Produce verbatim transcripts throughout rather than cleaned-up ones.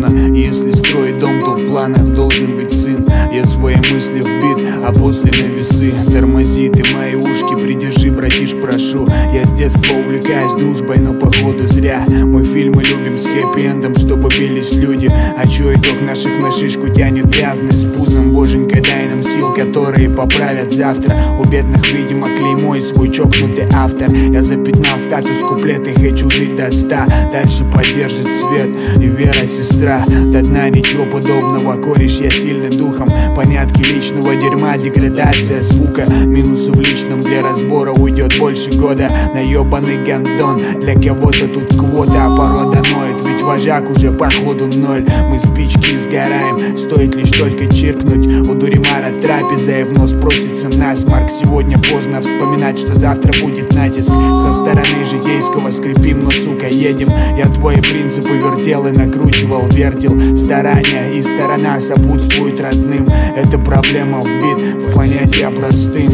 сложно. Если строить дом, то в планах должен быть сын. Я свои мысли вбит, а после на весы. Тормози ты мои ушки, придержи, братиш, прошу. Я с детства увлекаюсь дружбой, но походу зря. Мы фильмы любим с хэппи-эндом, чтобы бились люди. А чё итог наших на шишку тянет грязный с пузом? Боженька, дай нам сил, которые поправят завтра. У бедных, видимо, клеймо и свой чокнутый автор. Я запятнал статус куплет и хочу жить до ста. Дальше поддержит свет и вера, сестра. До дна ничего подобного, кореш, я сильный духом. Понятки личного дерьма, деградация звука. Минусы в личном, для разбора уйдет больше года. Наебанный гандон, для кого-то тут квота, а порода ноет, ведь вожак уже походу ноль. Мы спички сгораем, стоит лишь только чиркнуть. У дуримара трапеза и в нос просится насморк. Сегодня поздно вспоминать, что завтра будет натиск. Со стороны житейского скрипим, но сука едем. Я твои принципы вертел и накручивал, вертел. Старания и сторона сопутствуют родным. Эта проблема вбит в понятия простым.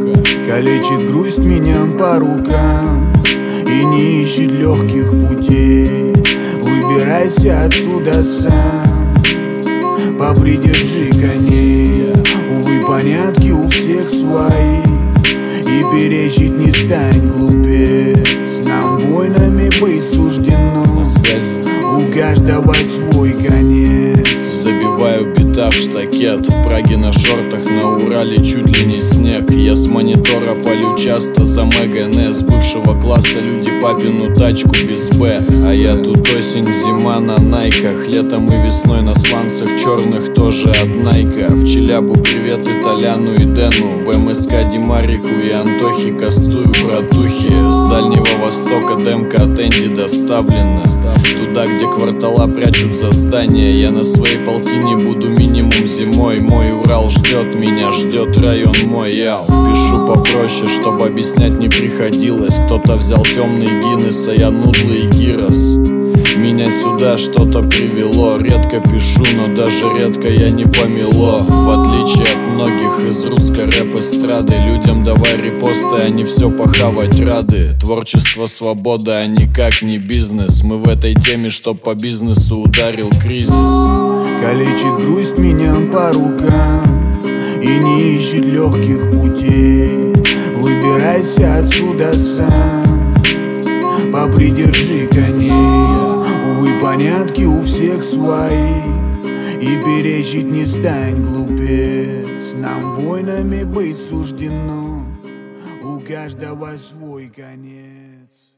Калечит грусть меня по рукам и не ищет легких путей. Выбирайся отсюда сам, попридержи коней. Увы, понятки у всех свои, и перечить не стань, глупец. Нам воинами быть суждено, у каждого свой конец. Забиваю бита в штакет, в Праге на шортах, на Урале чуть ли не снег. Я с монитора полю часто за мега эн эс. Бывшего класса люди папину тачку без Б. А я тут осень, зима на найках. Летом и весной на сланцах черных тоже от Найка. В Челябу привет Италяну и Дэну, в эм эс ка Димарику и Антохе Костую, братухи. С Дальнего Востока демка от Энди доставлена туда, где квартала прячут за здания. Я на своей полтине буду минимум зимой. Мой Урал ждет меня, ждет район мой. Я пишу попроще, чтобы объяснять не приходилось. Кто-то взял темный Гиннес, а я нудлы и гирос. Меня сюда что-то привело. Редко пишу, но даже редко я не помело. В отличие от многих из русской рэп-эстрады, людям давай репосты, они все похавать рады. Творчество свобода, а никак не бизнес. Мы в этой теме, чтоб по бизнесу ударил кризис. Калечит грусть меня по рукам и не ищет легких путей. Выбирайся отсюда сам, попридержи коней. Увы, понятки у всех свои, и перечить не стань, глупец. Нам воинами быть суждено, у каждого свой конец.